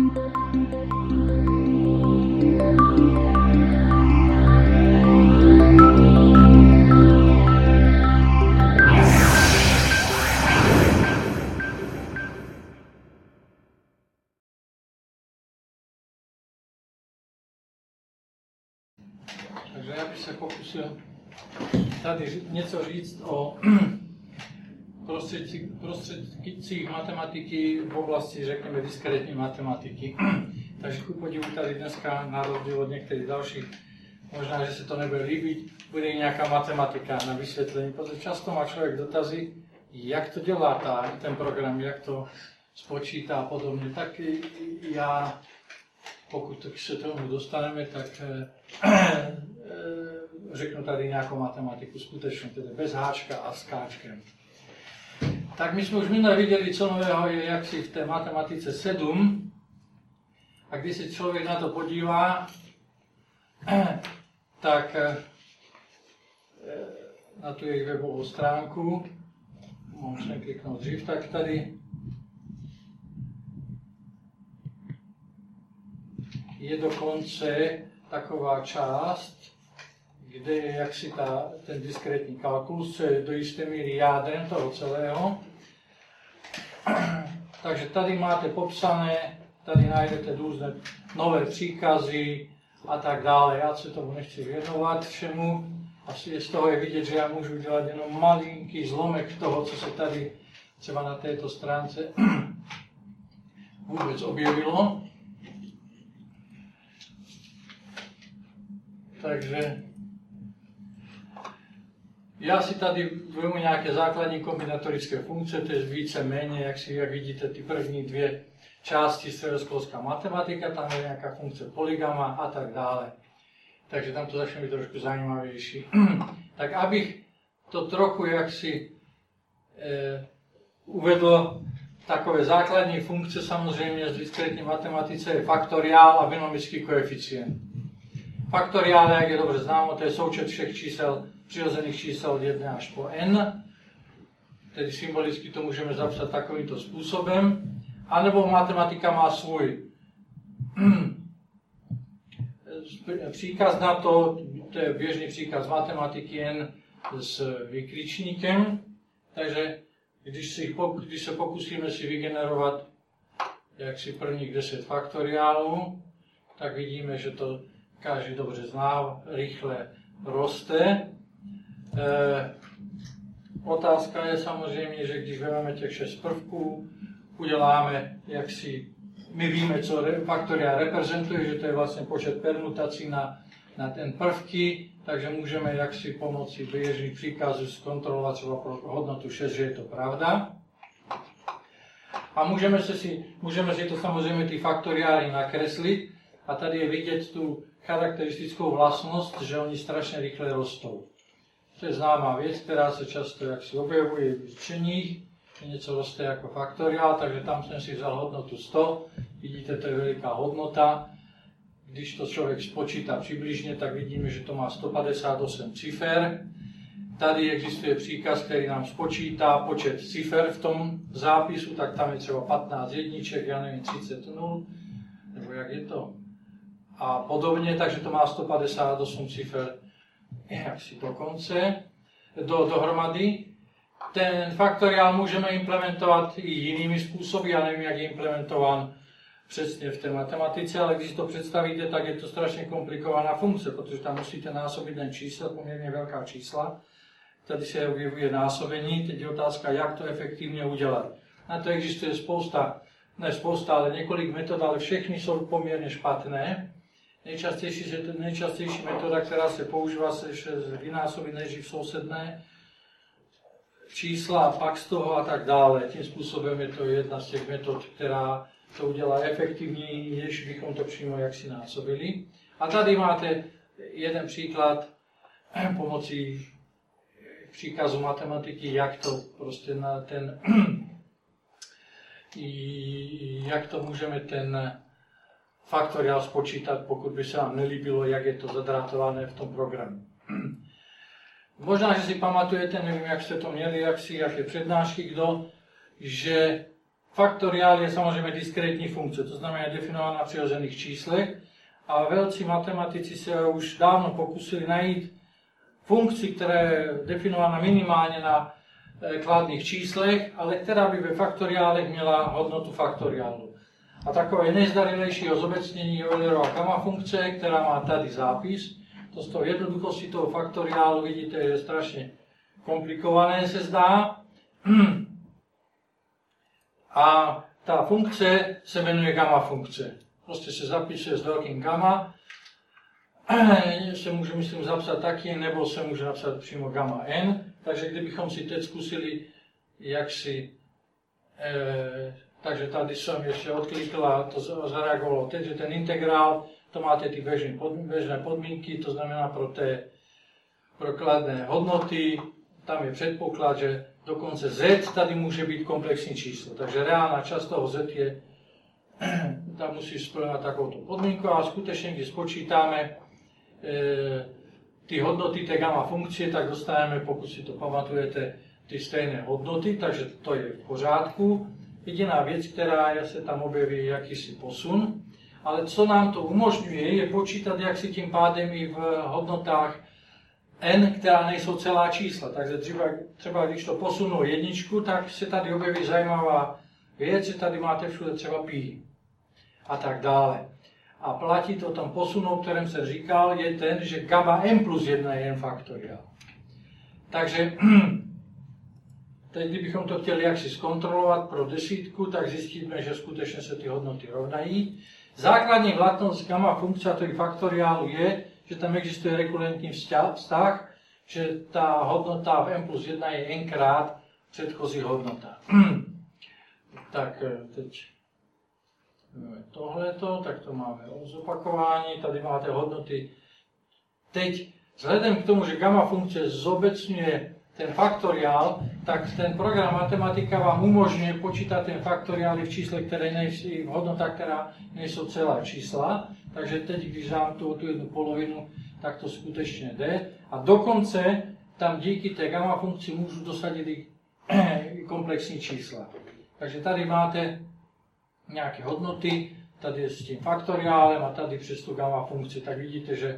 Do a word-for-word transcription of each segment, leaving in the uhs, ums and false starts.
Takže já bych se pokusil tady něco říct o prostředcích matematiky v oblasti, řekněme, diskrétní matematiky. Takže ku podivu tady dneska, na rozdíl od některých dalších, možná, že se to nebude líbit, bude i nějaká matematika na vysvětlení, protože často má člověk dotazy, jak to dělá ta, ten program, jak to spočítá a podobně. Tak já, pokud se tomu dostaneme, tak eh, řeknu tady nějakou matematiku, skutečně, tedy bez háčka a s káčkem. Tak my jsme už minule viděli, co nového je jaksi v té matematice sedm. A když se člověk na to podívá, tak na tu jejich webovou stránku, můžeme kliknout dřív, tak tady je dokonce taková část, kde je jaksi ta, ten diskrétní kalkulus, co je do jisté míry jádrem toho celého. Takže tady máte popsané, tady najdete různé nové příkazy a tak dále. Já se tomu nechci věnovat všemu. Asi z toho je vidět, že já můžu dělat jenom malinký zlomek toho, co se tady třeba na této stránce vůbec objevilo. Takže já si tady vezmu nějaké základní kombinatorické funkce, to je více méně, jak, si, jak vidíte, ty první dvě části středoškolská matematika, tam je nějaká funkce polygama a tak dále. Takže tam to začne být trošku zajímavější. Tak abych to trochu jaksi eh, uvedl, takové základní funkce samozřejmě z diskrétní matematice je faktoriál a binomický koeficient. Faktoriál, jak je dobře známo, to je součet všech čísel, přirozených čísel od jedné až po n. Tedy symbolicky to můžeme zapsat takovýmto způsobem. A nebo matematika má svůj příkaz na to, to je běžný příkaz matematiky jen s vykričníkem. Takže když, si, když se pokusíme si vygenerovat jaksi prvních deset faktoriálů, tak vidíme, že to každý dobře zná, rychle roste. E, otázka je samozřejmě, že když vezmeme těch šest prvků, uděláme, jak si my víme, co faktoriál reprezentuje, že to je vlastně počet permutací na, na ten prvky, takže můžeme jaksi pomocí běžných příkazů zkontrolovat třeba pro hodnotu šest, že je to pravda. A můžeme, se si, můžeme si to samozřejmě ty faktoriály nakreslit a tady je vidět tu charakteristickou vlastnost, že oni strašně rychle rostou. To je známá věc, která se často jaksi objevuje v čteních. Něco roste jako faktoriál, takže tam jsem si vzal hodnotu sto. Vidíte, to je veliká hodnota. Když to člověk spočítá přibližně, tak vidíme, že to má sto padesát osm cifer. Tady existuje příkaz, který nám spočítá počet cifer v tom zápisu, tak tam je třeba patnáct jedniček, já nevím, třicet nul, nebo jak je to. A podobně, takže to má sto padesát osm cifer jaksi do konce, do, dohromady. Ten faktoriál můžeme implementovat i jinými způsoby, já nevím, jak je implementován přesně v té matematice, ale když to představíte, tak je to strašně komplikovaná funkce, protože tam musíte násobit ten čísel, poměrně velká čísla. Tady se objevuje násobení, teď je otázka, jak to efektivně udělat. Na to existuje spousta, ne spousta, ale několik metod, ale všechny jsou poměrně špatné. Nejčastější, nejčastější metoda, která se používá, se vynásobit nejdřív sousedné čísla a pak z toho a tak dále. Tím způsobem je to jedna z těch metod, která to udělá efektivněji, než bychom to přímo jaksi násobili. A tady máte jeden příklad pomocí příkazu matematiky, jak to prostě na ten, jak to můžeme ten faktoriál spočítat, pokud by se vám nelíbilo, jak je to zadrátované v tom programu. Možná, že si pamatujete, nevím, jak jste to měli, jak si, jaké přednášky, kdo, že faktoriál je samozřejmě diskrétní funkce, to znamená definovaná na přirozených číslech. A velcí matematici se už dávno pokusili najít funkci, která je definovaná minimálně na kladných číslech, ale která by ve faktoriálech měla hodnotu faktoriálu. A takové nejzdarilejšího zobecnění je Eulerova gamma funkce, která má tady zápis. To z toho jednoduchosti toho faktoriálu vidíte, je strašně komplikované, se zdá. A ta funkce se jmenuje gamma funkce. Prostě se zapisuje s velkým gamma. Se může, myslím, zapsat taky, nebo se může napsat přímo gamma n. Takže kdybychom si teď zkusili, jak si... E, takže tady jsem ještě odklikl a to zareagovalo teď, že ten integrál, to máte ty běžné, pod, běžné podmínky, to znamená pro té pro kladné hodnoty, tam je předpoklad, že dokonce z tady může být komplexní číslo. Takže reálná část toho z je, tam musí splňovat takovou podmínku a skutečně, když spočítáme e, ty hodnoty té gamma funkce, tak dostaneme, pokud si to pamatujete, ty stejné hodnoty, takže to je v pořádku. Jediná věc, která se tam objeví, je jakýsi posun, ale co nám to umožňuje, je počítat, jak si tím pádem i v hodnotách n, která nejsou celá čísla. Takže třeba, třeba když to posunu jedničku, tak se tady objeví zajímavá věc, že tady máte všude třeba pi a tak dále. A platí to tam posunu, o kterém jsem říkal, je ten, že gamma m plus jedna je n faktoriál. Takže teď, kdybychom to chtěli jaksi zkontrolovat pro desítku, tak zjistíme, že skutečně se ty hodnoty rovnají. Základní vlastnost gamma funkce a toho faktoriálu je, že tam existuje rekurentní vztah, že ta hodnota v m plus jedna je n-krát předchozí hodnota. Tak teď tohleto, tak to máme zopakování, tady máte hodnoty. Teď, vzhledem k tomu, že gamma funkce zobecňuje ten faktoriál, tak ten program matematika vám umožňuje počítat ten faktoriál v čísle, které nejsou, v hodnotách, která nejsou celá čísla. Takže teď, když dám tu, tu jednu polovinu, tak to skutečně jde. A dokonce tam díky té gamma funkci můžu dosadit i, i komplexní čísla. Takže tady máte nějaké hodnoty, tady je s tím faktoriálem a tady přes tu gamma funkci, tak vidíte, že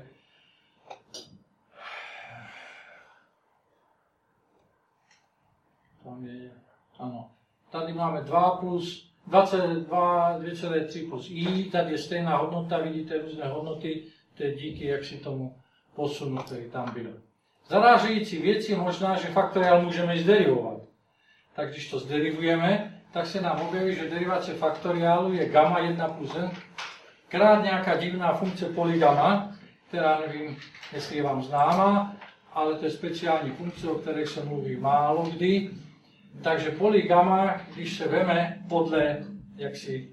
tam je, ano, tady máme dva plus dvacet dva, dvě celé tři plus i, tady je stejná hodnota, vidíte různé hodnoty, to je díky jak si tomu posunu, který tam byl. Zarážející věc je možná, že faktoriál můžeme zderivovat. Tak když to zderivujeme, tak se nám objeví, že derivace faktoriálu je gamma jedna plus n krát nějaká divná funkce polygamma, která nevím, jestli je vám známá, ale to je speciální funkce, o které se mluví málo kdy. Takže polygamma, když se veme podle jaksi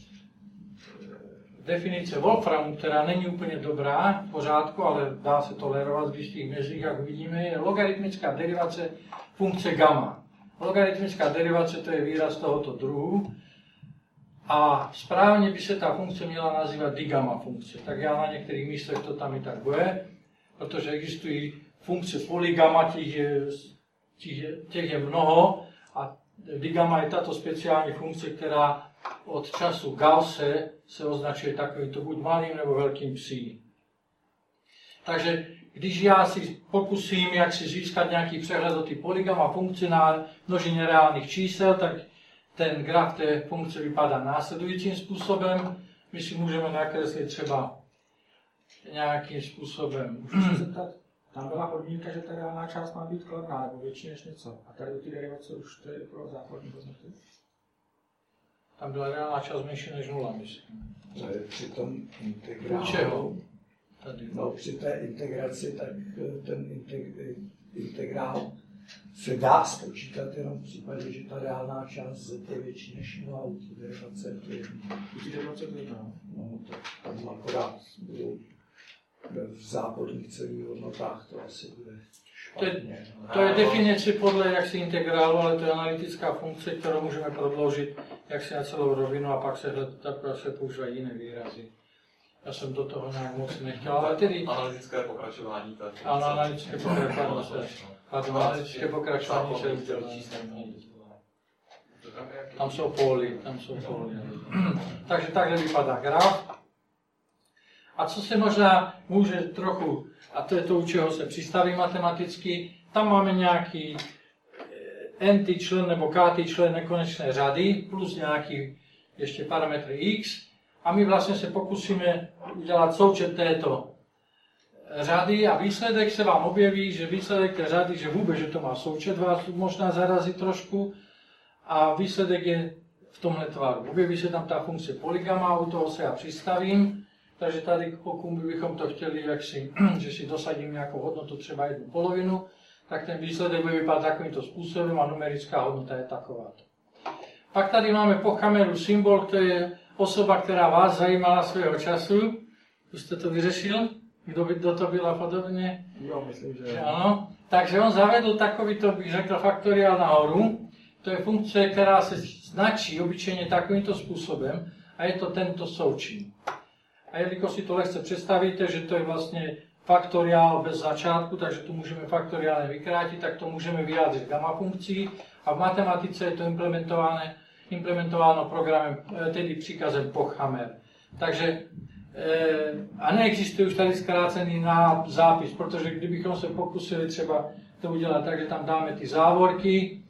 definice Wolframu, která není úplně dobrá, v pořádku, ale dá se tolerovat v jistých mezích, jak vidíme, je logaritmická derivace funkce gamma. Logaritmická derivace to je výraz tohoto druhu a správně by se ta funkce měla nazývat digamma funkce. Tak já na některých místech to tam i tak bude, protože existují funkce polygamma, těch je, těch, těch je mnoho a digamma je tato speciální funkce, která od času Gausse se označuje takovýmto buď malým nebo velkým psí. Takže když já si pokusím, jak si získat nějaký přehled o ty polygamma funkce na množině reálných čísel, tak ten graf té funkce vypadá následujícím způsobem. My si můžeme nakreslit třeba nějakým způsobem. Tam byla podmínka, že ta reálná část má být kladná, nebo větší než něco. A tady u té derivace už to je pro základní hodnoty. Tam byla reálná část menší než nula, myslím. To je při tom integrálu. Čeho? Tady. No, při té integraci, tak ten integ- integrál se dá spočítat jenom v případě, že ta reálná část je větší než nula, u té derivace to je jedno. U té derivace to je jedno. No, to tam akorát budou v záporných celých hodnotách, to asi bude špatně. To je definice podle jaksi integrálu, ale to je analytická funkce, kterou můžeme prodloužit jaksi na celou rovinu a pak se, tak se používají jiné výrazy. Já jsem do toho nějak moc nechtěl, ale tedy... Analytické pokračování. Ano, analytické pokračování se... Analytické pokračování se udělá. Tam jsou póly, tam jsou póly. Takže takhle vypadá graf. A co se možná může trochu, a to je to, u čeho se přistaví matematicky, tam máme nějaký n-ty člen nebo k-ty člen nekonečné řady, plus nějaký ještě parametry x. A my vlastně se pokusíme udělat součet této řady a výsledek se vám objeví, že výsledek té řady, že vůbec, že to má součet, vás možná zarazí trošku. A výsledek je v tomhle tvaru. Objeví se tam ta funkce polygama, u toho se já přistavím. Takže tady, pokud bychom to chtěli, jak si, že si dosadím nějakou hodnotu, třeba jednu polovinu, tak ten výsledek bude vypadat takovýmto způsobem a numerická hodnota je takováto. Pak tady máme po Hammeru symbol, to je osoba, která vás zajímala svého času. Už jste to vyřešil? Kdo by do to byla podobně? Jo, myslím, že, že ano. Takže on zavedl takovýto, bych řekl, faktoriál nahoru. To je funkce, která se značí obyčejně takovýmto způsobem a je to tento součin. A jelikož si to lehce představíte, že to je vlastně faktoriál bez začátku, takže tu můžeme faktoriálně vykrátit, tak to můžeme vyjádřit gamma funkcí a v matematice je to implementováno, implementováno programem, tedy příkazem POC-Hammer. Takže a neexistuje už tady zkrácený zápis, protože kdybychom se pokusili třeba to udělat tak, že tam dáme ty závorky,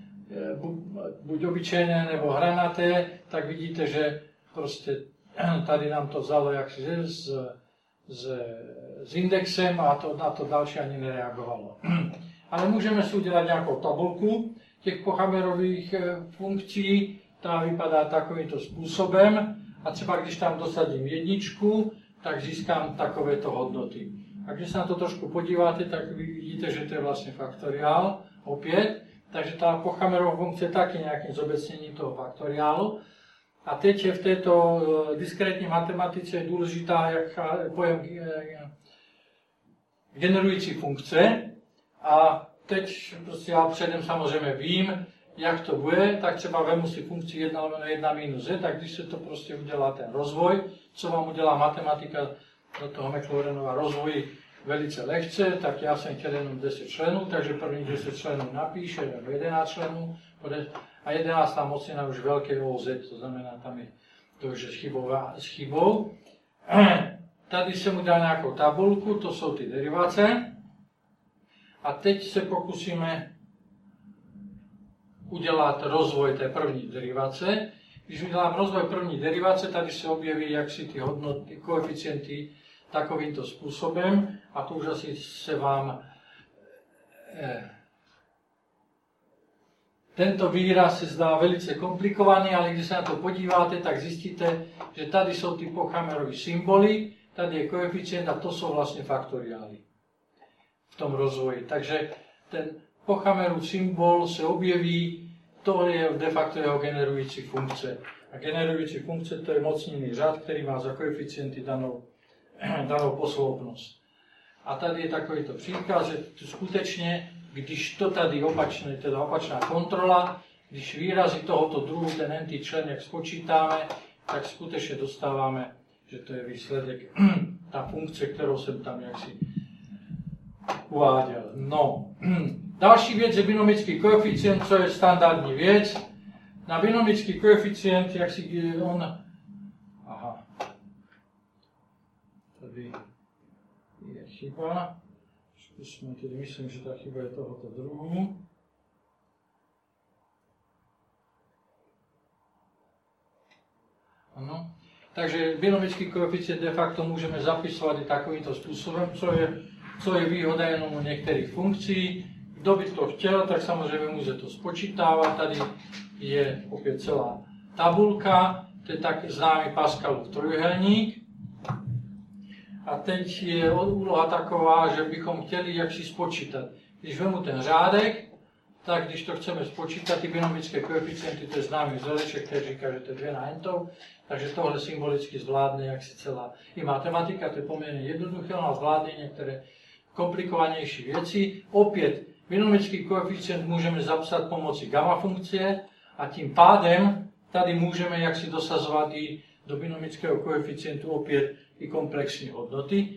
buď obyčejné nebo hranaté, tak vidíte, že prostě tady nám to vzalo jaksi s, s, s indexem a to, na to další ani nereagovalo. Ale můžeme si udělat nějakou tabulku těch pochamerových funkcí, ta vypadá takovýmto způsobem a třeba když tam dosadím jedničku, tak získám takovéto hodnoty. A když se na to trošku podíváte, tak vy vidíte, že to je vlastně faktoriál opět, takže ta Pochamerová funkce je taky nějakým zobecněním toho faktoriálu. A teď je v této diskrétní matematice důležitá jak pojem generující funkce. A teď prostě já předem samozřejmě vím, jak to bude, tak třeba vemu si funkci jedna lomeno jedna minus z, tak když se to prostě udělá ten rozvoj, co vám udělá matematika do toho Maclaurinova rozvoji velice lehce, tak já jsem chtěl jenom deset členů, takže první deset členů napíše, nebo jedenáct členů, a jedenáctá mocnina už velké O Z, to znamená, tam je to už s chybou. S chybou. Tady jsem udělal nějakou tabulku, to jsou ty derivace. A teď se pokusíme udělat rozvoj té první derivace. Když udělám rozvoj první derivace, tady se objeví jaksi ty hodnoty, koeficienty takovýmto způsobem. A to už asi se vám... Eh, Tento výraz se zdá velice komplikovaný, ale když se na to podíváte, tak zjistíte, že tady jsou ty Pochamerové symboly, tady je koeficient a to jsou vlastně faktoriály v tom rozvoji. Takže ten Pochamerův symbol se objeví, to je de facto jeho generující funkce. A generující funkce to je mocninný řád, který má za koeficienty danou, danou posloupnost. A tady je takovýto příklad, že skutečně když to tady opačné, teda opačná kontrola, když výrazy tohoto druhu, ten n-ty člen, jak spočítáme, tak skutečně dostáváme, že to je výsledek, ta funkce, kterou jsem tam jaksi uváděl. No, další věc je binomický koeficient, co je standardní věc. Na binomický koeficient, jak si on... Aha. Tady je chyba. Zkusme, tedy myslím, že ta chyba je tohoto druhu. Ano. Takže binomický koeficient de facto můžeme zapisovat i takovýmto způsobem, co je, co je výhoda jenom u některých funkcí. Kdo by to chtěl, tak samozřejmě může to spočítávat. Tady je opět celá tabulka, to je tak známý Pascalův trojúhelník. A teď je úloha taková, že bychom chtěli jak si spočítat. Když vemu ten řádek, tak když to chceme spočítat, ty binomické koeficienty, to je známý vzoreček, který říká, že to je dvě na n, takže tohle symbolicky zvládne jak si celá i matematika, to je poměrně jednoduché, ona zvládne některé komplikovanější věci. Opět, binomický koeficient můžeme zapsat pomocí gamma funkce a tím pádem tady můžeme jak si dosazovat i do binomického koeficientu opět i komplexní hodnoty.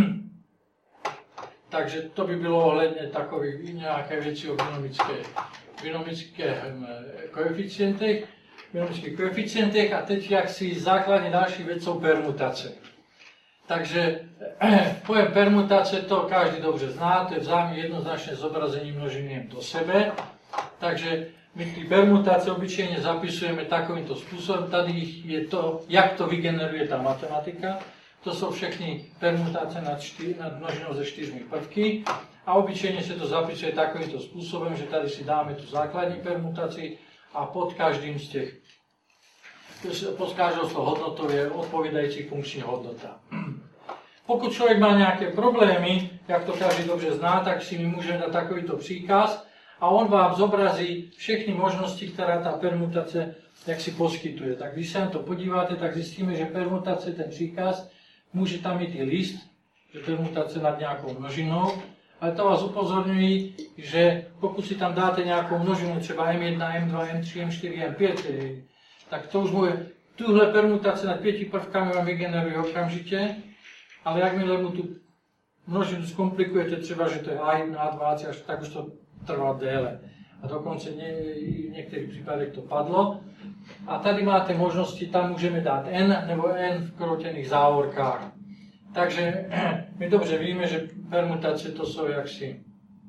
Takže to by bylo ohledně takových nějaké věci o binomické binomických koeficientech, binomických koeficientech a teď jak si základní další věc jsou permutace. Takže pojem permutace to každý dobře zná, to je vzájemně jednoznačné zobrazení množiny jen do sebe. Takže my ty permutace obyčejně zapisujeme takovýmto způsobem. Tady je to, jak to vygeneruje ta matematika. To jsou všechny permutace nad, čtyř, nad množinou ze čtyřmi prvky. A obyčejně se to zapisuje takovýmto způsobem, že tady si dáme tu základní permutaci a pod každým z těch, pod každou z toho hodnotou je odpovídající funkční hodnota. Pokud člověk má nějaké problémy, jak to každý dobře zná, tak si my můžeme dát takovýto příkaz a on vám zobrazí všechny možnosti, která ta permutace jak si poskytuje. Tak když se na to podíváte, tak zjistíme, že permutace, ten příkaz, může tam mít i list, že permutace nad nějakou množinou, ale to vás upozorňují, že pokud si tam dáte nějakou množinu, třeba em jedna, em dva, em tři, em čtyři, em pět, tak to už může, tuhle permutace nad pěti prvkami vám vygeneruje okamžitě, ale jakmile mu tu množinu zkomplikujete, třeba, že to je á jedna, á dva, tak už to trvá déle. A dokonce ně, v některých případech to padlo. A tady máte možnosti, tam můžeme dát n nebo n v kroutěných závorkách. Takže my dobře víme, že permutace to jsou jaksi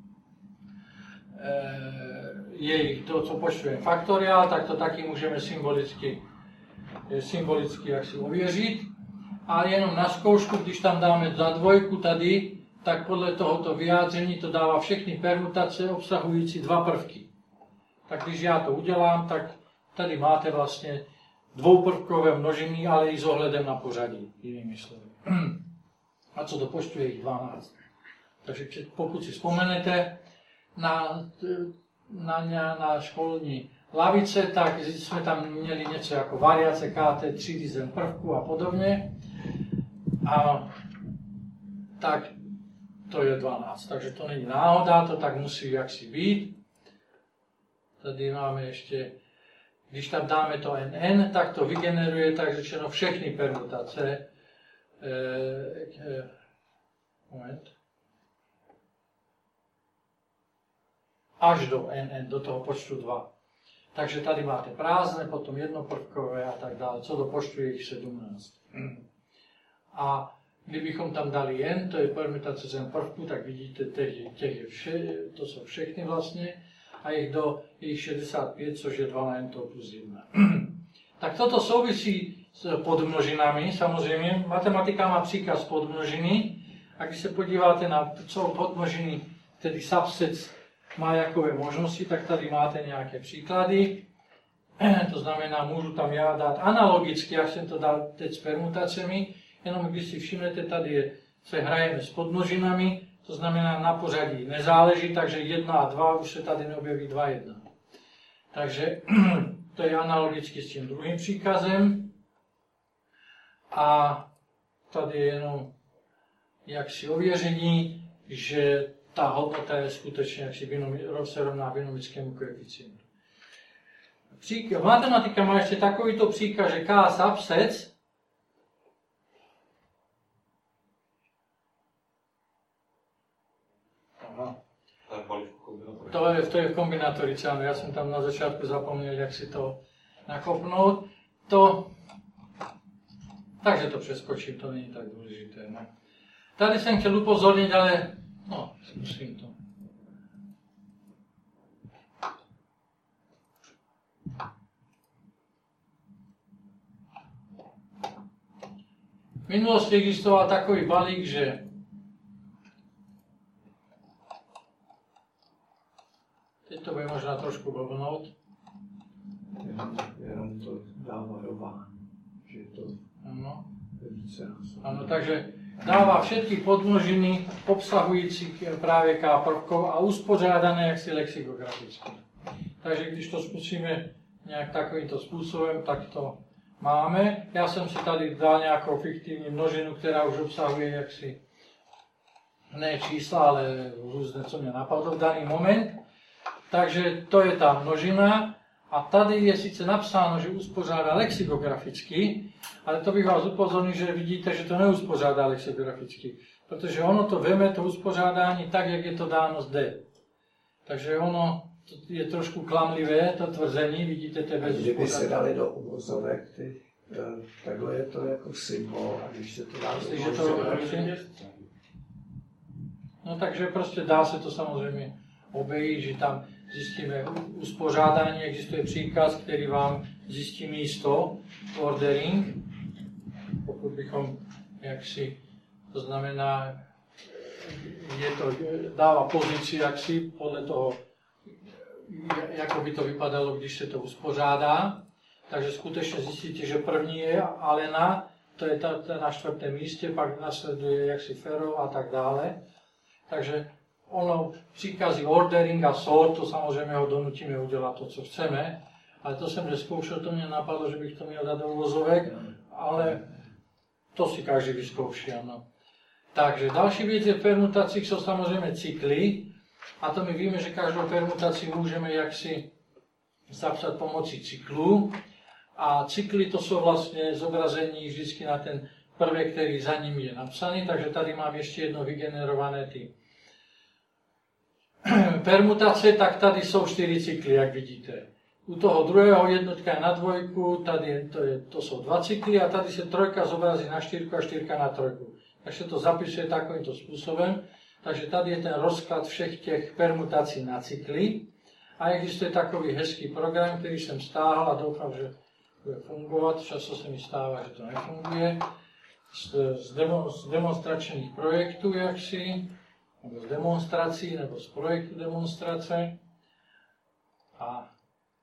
e, jejich, to, co počtuje faktoriál, tak to taky můžeme symbolicky, symbolicky jaksi ověřit. A jenom na zkoušku, když tam dáme za dvojku tady, tak podle tohoto vyjádření to dává všechny permutace obsahující dva prvky. Tak když já to udělám, tak tady máte vlastně dvouprvkové množiny, ale i s ohledem na pořadí, jinými slovy. A co dopočtuje jich dvanáct. Takže pokud si vzpomenete na, na, na školní lavice, tak jsme tam měli něco jako variace ká té třídy zem prvku a podobně. A tak to je dvanáct. Takže to není náhoda, to tak musí jaksi být. Tady máme ještě, když tam dáme to nn, tak to vygeneruje tak řečeno všechny permutace. Eh, eh, moment. Až do nn, do toho počtu dva. Takže tady máte prázdné, potom jednoprvkové a tak dále, co do počtu je jich sedmnáct. A kdybychom tam dali n, to je permutace zem prvků, tak vidíte, těch, těch je vše, to jsou všechny vlastně, a jich do jich šedesát pět, což je dva na n to plus jedna. Tak toto souvisí s podmnožinami, samozřejmě. Matematika má příkaz podmnožiny, a když se podíváte na co podmnožiny, tedy subsets má jakové možnosti, tak tady máte nějaké příklady. To znamená, můžu tam já dát analogicky, jak jsem to dal teď s permutacemi, jenom když si všimnete, tady je, se hrajeme s podmnožinami, to znamená na pořadí nezáleží, takže jedna a dva už se tady neobjeví dva jedna. Takže to je analogicky s tím druhým příkazem. A tady je jenom jaksi ověření, že ta hodnota je skutečně jaksi binomi, se rovná binomickému koeficientu. Příkaz, matematika má ještě takovýto příkaz, že K subsets To je, to je v kombinatorice, ano, já jsem tam na začátku zapomněl, jak si to nakopnout. To, takže to přeskočím, to není tak důležité. No. Tady jsem chtěl upozornit, ale no, zkusím to. V minulosti existoval takový balík, že teď to bude možná trošku blbnout. Jenom, jenom to dává rován, že to ano. je více násobně. Ano, takže dává všetky podmnožiny obsahující právě K prvkov a uspořádané jaksi lexikograficky. Takže když to zkusíme nějak takovýmto způsobem, tak to máme. Já jsem si tady dal nějakou fiktivní množinu, která už obsahuje jaksi ne čísla, ale různé, co mě napadlo v daný moment. Takže to je ta množina a tady je sice napsáno, že uspořádá lexikograficky, ale to bych vás upozornil, že vidíte, že to neuspořádá lexikograficky, protože ono to veme, to uspořádání tak, jak je to dáno zde. Takže ono je trošku klamlivé, to tvrzení, vidíte to bez Kdyby se dali do uvozovek, ty, takhle je to jako symbol, a když se to dá do uvozovek... No takže prostě dá se to samozřejmě obejít, že tam zjistíme uspořádání, existuje příkaz, který vám zjistí místo, ordering, pokud bychom jaksi, to znamená, je to, dává pozici jaksi podle toho, jak by to vypadalo, když se to uspořádá. Takže skutečně zjistíte, že první je Alena, to je ta, ta na čtvrtém místě, pak nasleduje jaksi Fero a tak dále. Takže ono, příkazy ordering a sort, to samozřejmě ho donutíme udělat to, co chceme, ale to jsem neskoušel, to mě napadlo, že bych to měl dát do uvozovek, ale to si každý vyzkouší, ano. Takže další věc je v permutacích jsou samozřejmě cykly, a to my víme, že každou permutaci můžeme jaksi zapsat pomocí cyklů, a cykly to jsou vlastně zobrazení vždycky na ten prvek, který za ním je napsaný, takže tady mám ještě jedno vygenerované ty permutace, tak tady jsou čtyři cykly, jak vidíte. U toho druhého jednotka je na dvojku, tady to, je, to jsou dva cykly a tady se trojka zobrazí na čtyřku a čtyřka na trojku. Takže to zapisuje takovýmto způsobem. Takže tady je ten rozklad všech těch permutací na cykly. A existuje takový hezký program, který jsem stáhl a doufám, že bude fungovat. Často se mi stává, že to nefunguje. Z, z, demo, z demonstračních projektů jaksi, nebo z demonstrací, nebo z projektu demonstrace. A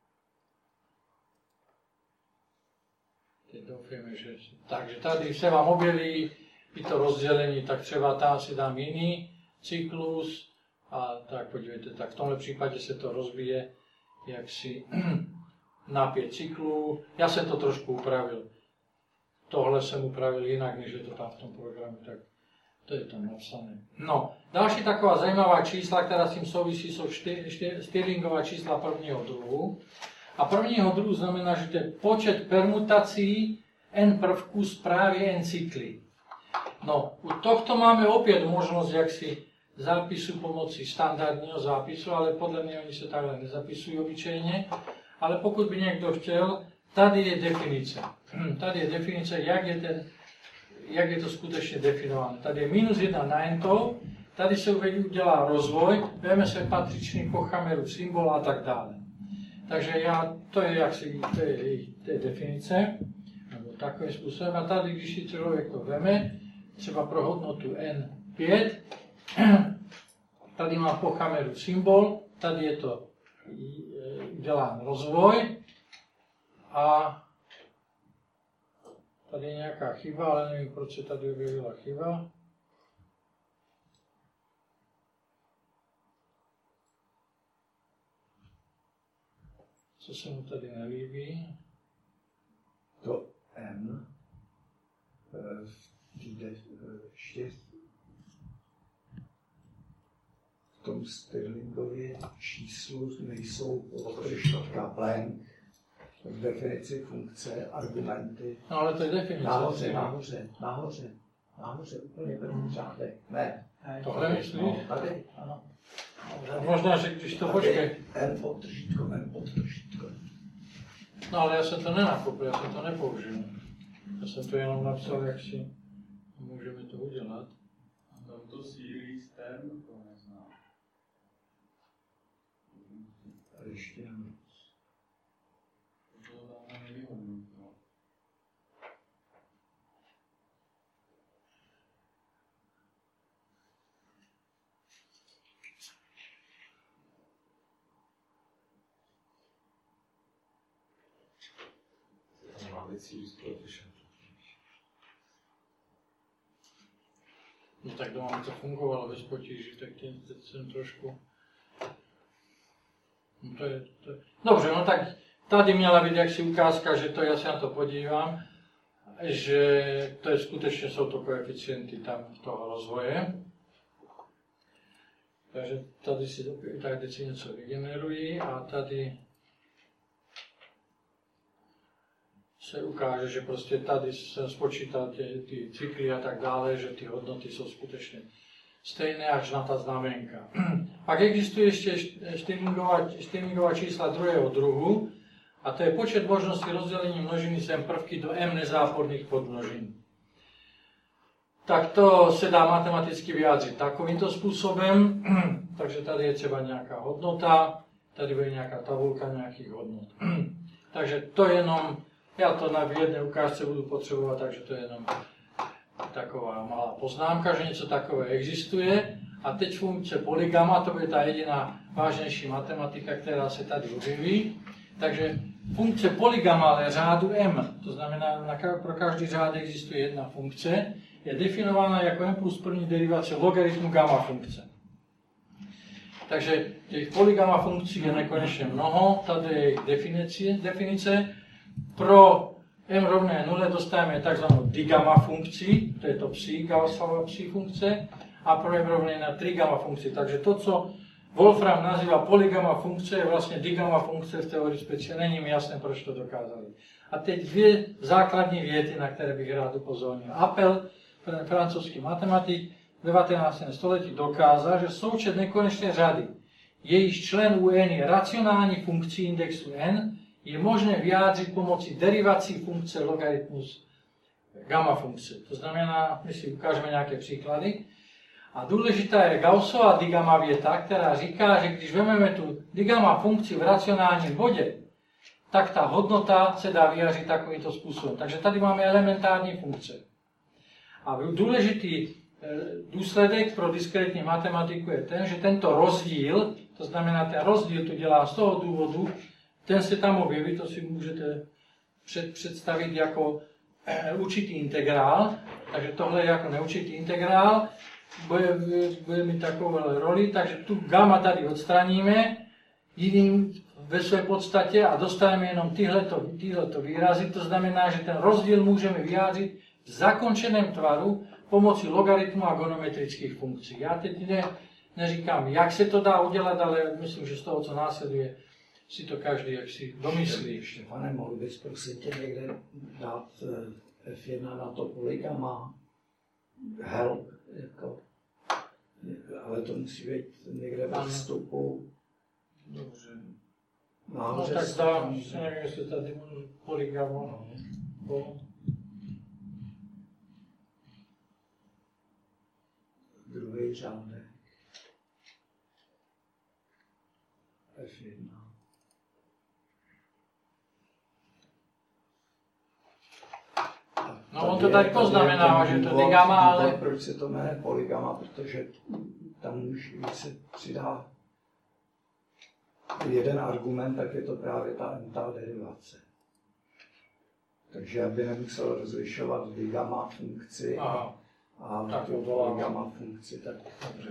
teď doufáme, že... Takže tady se vám objeví i to rozdělení, tak třeba tam si dám jiný cyklus a tak podívejte, tak v tomhle případě se to rozbije jaksi na pět cyklů. Já jsem to trošku upravil. Tohle jsem upravil jinak, než je to tam v tom programu, tak to je tam napsané. No, další taková zajímavá čísla, která s tím souvisí, jsou Stirlingová čísla prvního druhu. A prvního druhu znamená, že to je počet permutací n prvků z právě n cykly. No, u tohto máme opět možnost jaksi zápisu pomocí standardního zápisu, ale podle mě oni se takhle nezapisují obyčejně. Ale pokud by někdo chtěl, tady je definice. Tady je definice, jak je, ten, jak je to skutečně definované. Tady je minus jedna na ento, tady se udělá rozvoj, vezme se patřičný Kochamerův symbol a tak dále. Takže já, to je jaksi, to je, to je definice, nebo takovým způsobem. A tady, když si člověk to veme, třeba pro hodnotu en pět, tady má Kochamerův symbol, tady je to udělán rozvoj a tady je nějaká chyba, ale nevím, proč se tady objevila chyba. Co se mu tady nelíbí? To N v ještě v tom Stirlingově číslu nejsou odešlotka blank, v definici funkce, argumenty. No ale to je definice. Nahoře, nahoře, nahoře, nahoře, úplně první řádek. Ne. Tohle myslíš? No, tady, ano. Možná, že když to počkej. N podtržítko, N podtržítko. No ale já jsem to nenakopil, já jsem to nepoužil. Já jsem to jenom napsal, jak si můžeme to udělat. A tam to sílí stern, to neznám. A ještě ano. To dáme nevyhodnout. No tak doma mi to fungovalo bez potíží, tak teď jsem trošku... No to je, to je... Dobře, no tak tady měla být jaksi ukázka, že to já se na to podívám, že to je skutečně, jsou to koeficienty tam toho rozvoje. Takže tady si, tady si něco vygenerují a tady se ukáže, že prostě tady jsem spočítal ty, ty cykly a tak dále, že ty hodnoty jsou skutečně stejné až na ta znamenka. Pak existuje ještě Stirlingova čísla druhého druhu, a to je počet možností rozdělení množiny sem prvky do m nezáporných podmnožin. Tak to se dá matematicky vyjádřit takovýmto způsobem, takže tady je třeba nějaká hodnota, tady bude nějaká tabulka nějakých hodnot. Takže to je jenom, já to na jedné ukázce budu potřebovat, takže to je jenom taková malá poznámka, že něco takové existuje. A teď funkce polygama, to bude ta jediná vážnější matematika, která se tady objeví. Takže funkce polygama, ale řádu m, to znamená, na, pro každý řád existuje jedna funkce, je definována jako m plus první derivace logaritmu gamma funkce. Takže těch polygama funkcí je nekonečně mnoho, tady je jejich definice, definice. Pro m rovné nule dostáváme takzvanou digamma funkci, to je to psi, Gaussova psi funkce, a pro m rovné na tři gamma funkci. Takže to, co Wolfram nazývá polygama funkce, je vlastně digamma funkce v teorii speciálně. Není mi jasné, proč to dokázali. A teď dvě základní věty, na které bych rád upozornil. Appel, francouzský matematik, v devatenáctém století dokázal, že součet nekonečné řady, jejíž člen u n je racionální funkcí indexu n, je možné vyjádřit pomocí derivací funkce logaritmus gamma funkce. To znamená, my si ukážeme nějaké příklady. A důležitá je Gaussova digamma věta, která říká, že když vezmeme tu digamma funkci v racionálním bodě, tak ta hodnota se dá vyjádřit takovýmto způsobem. Takže tady máme elementární funkce. A důležitý důsledek pro diskrétní matematiku je ten, že tento rozdíl, to znamená ten rozdíl to dělá z toho důvodu, ten se tam objeví, to si můžete před, představit jako neurčitý integrál, takže tohle je jako neurčitý integrál, bude, bude mít takovou roli, takže tu gamma tady odstraníme jiným ve své podstatě a dostaneme jenom tyhleto, tyhleto výrazy, to znamená, že ten rozdíl můžeme vyjádřit v zakončeném tvaru pomocí logaritmu a gonometrických funkcí. Já teď ne, neříkám, jak se to dá udělat, ale myslím, že z toho, co následuje, si to každý jak si domyslí. Štefane, mohl bys prosím tě někde dát F jedna na to polygama? Help, jako. Ale to musí být někde ve vstupu. Dobře. Nahoře No tak dám, nevím, jestli tady můžu polygama. No. Druhý řádek. F jedna. No on to tady poznamená, že to digama, ale... Proč se to jmenuje polygama? Protože tam už se přidá jeden argument, tak je to právě ta n-tá derivace. Takže aby nemusel rozlišovat digamma funkci a, a tak tu polygama funkci, tak dobře.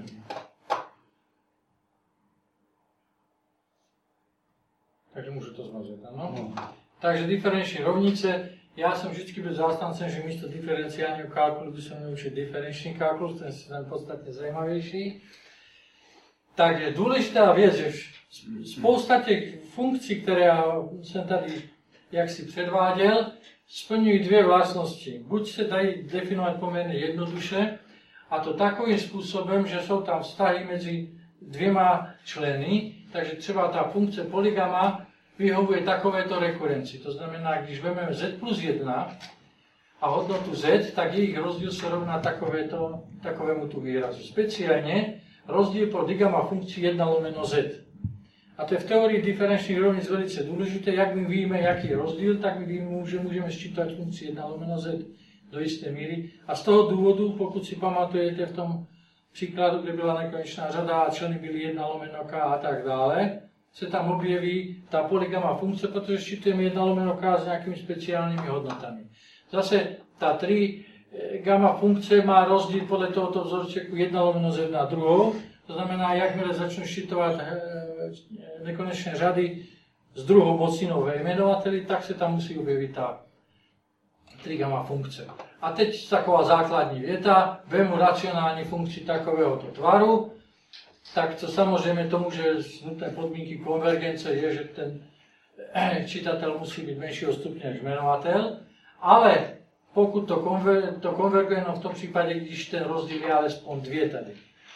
Takže můžu to zmazat, ano? No. Takže diferenční rovnice. Já jsem vždycky byl zástancem, že místo diferenciálního kalkulu by se měl učit diferenční kalkulus, ten je podstatně zajímavější. Takže důležitá věc, že spousta těch funkcí, které jsem tady jaksi předváděl, splňují dvě vlastnosti. Buď se dají definovat poměrně jednoduše, a to takovým způsobem, že jsou tam vztahy mezi dvěma členy, takže třeba ta funkce polygama vyhovuje takovéto rekurenci. To znamená, když vezmeme z plus jedna a hodnotu z, tak jejich rozdíl se rovná takovéto, takovému tu výrazu. Speciálně rozdíl pro digamma funkci jedna lomeno z. A to je v teorii diferenčních rovnic velice důležité. Jak my víme, jaký je rozdíl, tak my víme, že můžeme sčítat funkci jedna lomeno z do jisté míry. A z toho důvodu, pokud si pamatujete v tom příkladu, kde byla nekonečná řada a členy byly jedna lomeno k a tak dále, se tam objeví ta polygama funkce, protože sčítujeme jedna lomeno k s nějakými speciálními hodnotami. Zase ta tři gamma funkce má rozdíl podle tohoto vzorčeku jedna lomeno z na druhou. To znamená, jakmile začnu šitovat nekonečné řady s druhou mocinou ve jmenovateli, tak se tam musí objevit ta tři gamma funkce. A teď taková základní věta, vemu racionální funkci takovéhoto tvaru, tak to samozřejmě tomu, že nutné podmínky konvergence je, že ten čitatel musí být menšího stupně než jmenovatel, ale pokud to, konver, to konverguje, no v tom případě, když ten rozdíl je alespoň dvě tady.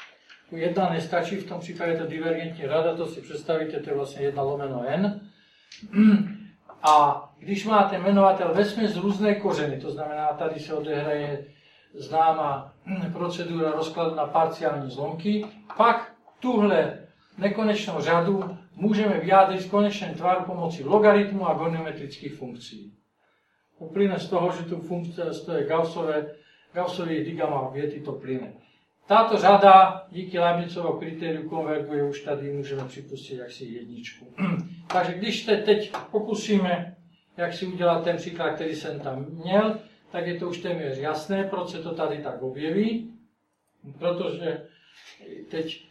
jedna nestačí, v tom případě je to divergentní rada, to si představíte, to je vlastně jedna lomeno n. A když máte jmenovatel vesměs různé kořeny, to znamená, tady se odehraje známá procedura rozkladu na parciální zlomky, pak tuhle nekonečnou řadu můžeme vyjádřit v konečném tvaru pomocí logaritmu a goniometrických funkcí. Uplyne z toho, že tu funkce z té Gaussové, Gaussovy digama věty to plyne. Tato řada díky Leibnizovu kritériu konverguje, už tady můžeme připustit jaksi jedničku. Takže když se teď pokusíme, jak si udělat ten příklad, který jsem tam měl, tak je to už téměř jasné, proč se to tady tak objeví. Protože teď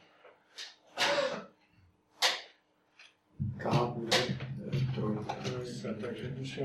K bude trojka. Takže musíme...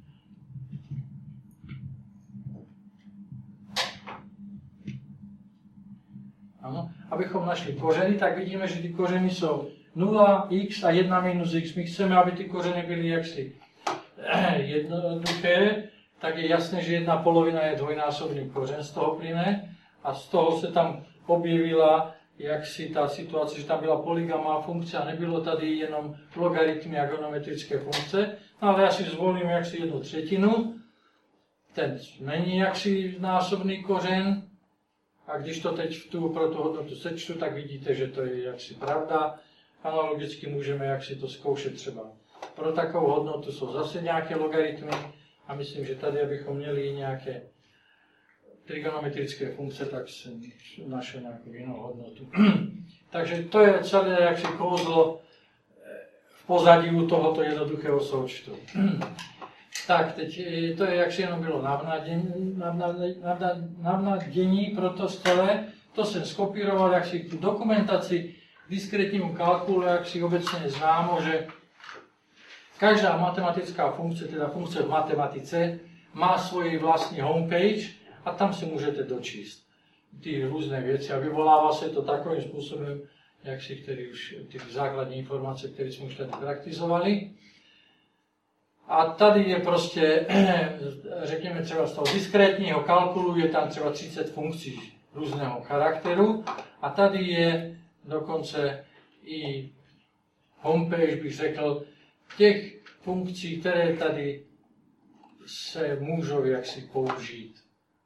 Ano. Abychom našli kořeny, tak vidíme, že ty kořeny jsou nula, x a jedna minus x. My chceme, aby ty kořeny byly jaksi jednoduché, tak je jasné, že jedna polovina je dvojnásobný kořen, z toho plyne a z toho se tam objevila jaksi ta situace, že tam byla polygamá funkce a nebylo tady jenom logaritmy a goniometrické funkce, no, ale já si zvolím jaksi jednu třetinu, ten není jaksi násobný kořen, a když to teď v tu, pro tu hodnotu sečtu, tak vidíte, že to je jaksi pravda. Analogicky můžeme jaksi to zkoušet třeba. Pro takovou hodnotu jsou zase nějaké logaritmy a myslím, že tady, abychom měli nějaké trigonometrické funkce, tak se našel nějakou jinou hodnotu. Takže to je celé jaksi kouzlo v pozadí u tohoto jednoduchého součtu. Tak, teď to je, jak si jenom bylo navnadění, navnadění pro to celé. To jsem skopíroval, jak si tu dokumentaci k diskrétnímu kalkulu, jak si obecně známo, že každá matematická funkce, teda funkce v matematice, má svoji vlastní homepage a tam si můžete dočíst ty různé věci a vyvolává se to takovým způsobem, jak si, který už, ty základní informace, které jsme už tady praktizovali. A tady je prostě, řekněme třeba z toho diskrétního kalkulu, je tam třeba třicet funkcí různého charakteru a tady je dokonce i homepage, bych řekl, těch funkcí, které tady se můžou jaksi použít.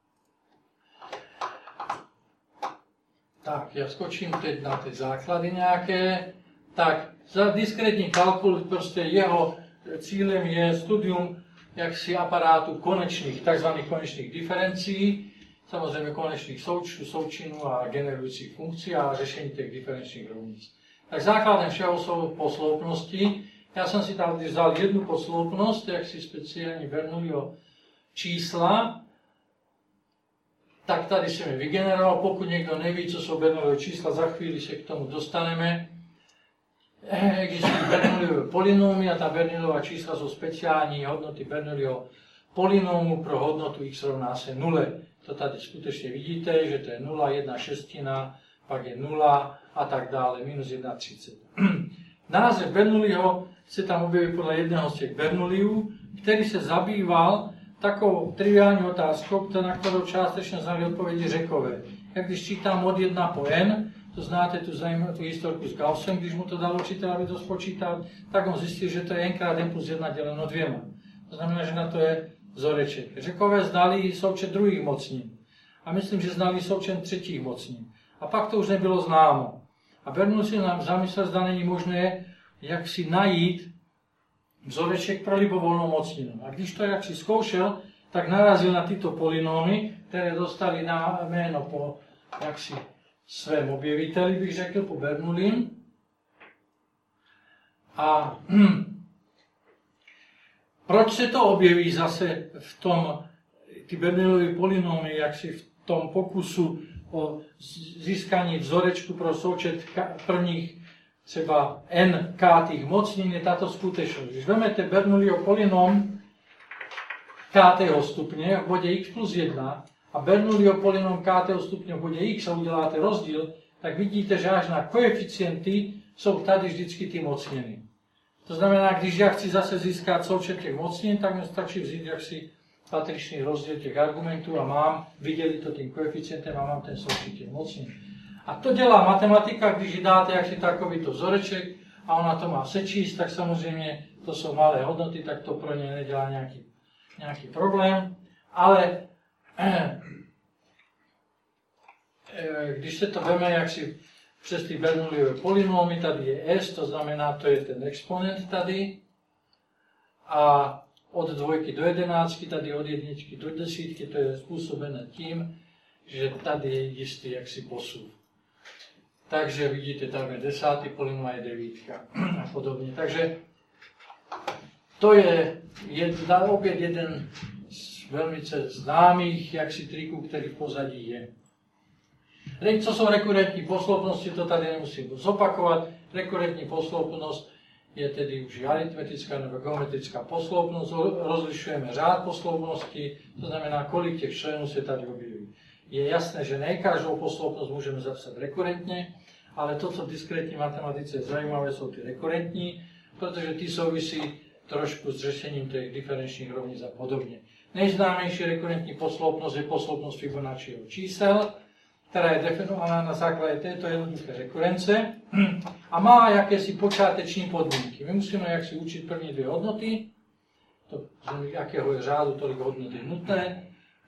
Tak, já skočím teď na ty základy nějaké. Tak, za diskrétní kalkul prostě jeho cílem je studium jaksi aparátu konečných, takzvaných konečných diferencí, samozřejmě konečných součtů, součinů a generujících funkcí a řešení těch diferenčních rovnic. Tak základem všeho jsou posloupnosti. Já jsem si tady vzal jednu posloupnost, jaksi speciální Bernoulliho čísla, tak tady jsem je vygeneroval. Pokud někdo neví, co jsou Bernoulliho čísla, za chvíli se k tomu dostaneme. Existují Bernoulliho polynomy a ta Bernoulliho čísla jsou speciální hodnoty Bernoulliho polynomu pro hodnotu x rovná se nule. To tady skutečně vidíte, že to je nula, jedna šestina, pak je nula a tak dále, minus jedna třicet. Název Bernoulliho se tam objeví podle jednoho z těch Bernoulliů, který se zabýval takovou triviální otázkou, na kterou částečně znali odpovědi Řekové. Jak když čítám od jedna po n, to znáte tu zajímavou tu historku s Gaussem, když mu to dal učitel, aby to spočítal, tak on zjistil, že to je n krát n plus jedna děleno dvěma. To znamená, že na to je vzoreček. Řekové znali součet druhých mocnin. A myslím, že znali součet třetích mocnin. A pak to už nebylo známo. A Bernoulli si nám zamyslel, zda není možné, jak si najít vzoreček pro libovolnou mocninu. A když to jak si zkoušel, tak narazil na tyto polynomy, které dostali na jméno po jaksi svém objeviteli, bych řekl, po Bernoullim. A hm, proč se to objeví zase v tom, ty Bernoulliovy polynomy, jaksi v tom pokusu o získání vzorečku pro součet prvních třeba n kátých mocnin, je tato skutečnost. Když vezmete Bernoulliho polynom kátého stupně v bodě x plus jedna a Bernoulliho polynom kátého stupně v bodě x a uděláte rozdíl, tak vidíte, že až na koeficienty jsou tady vždycky ty mocniny. To znamená, když já chci zase získat součet těch mocnin, tak mi stačí vzít jaksi patričný rozdíl těch argumentů a mám, vydělit to tím koeficientem a mám ten součet těch mocnin. A to dělá matematika, když jí dáte jaksi takovýto vzoreček a ona to má sečíst, tak samozřejmě to jsou malé hodnoty, tak to pro ně nedělá nějaký, nějaký problém. Ale eh, eh, když se to veme jaksi přes ty Bernoulliové polynomy, tady je S, to znamená, to je ten exponent tady. A od dvojky do jedenáctky, tady od jedničky do desítky, to je způsobené tím, že tady je jistý jaksi posun. Takže vidíte, tam je desátý polynom a je devítka a podobně. Takže to je jedna, opět jeden z velmi známých jaksi triků, který v pozadí je. Co jsou rekurentní posloupnosti, to tady nemusím zopakovat. Rekurentní posloupnost je tedy už aritmetická nebo geometrická posloupnost. Rozlišujeme řád posloupnosti, to znamená, kolik těch členů se tady objeví. Je jasné, že ne každou posloupnost můžeme zapsat rekurentně, ale to, co v diskrétní matematice je zajímavé, jsou ty rekurentní, protože ty souvisí trošku s řešením těch diferenčních rovnic a podobně. Nejznámější rekurentní posloupnost je posloupnost Fibonacciho čísel, která je definovaná na základě této jednoduché rekurence a má jakési počáteční podmínky. My musíme jaksi učit první dvě hodnoty, to, z jakého je řádu tolik hodnot je nutné,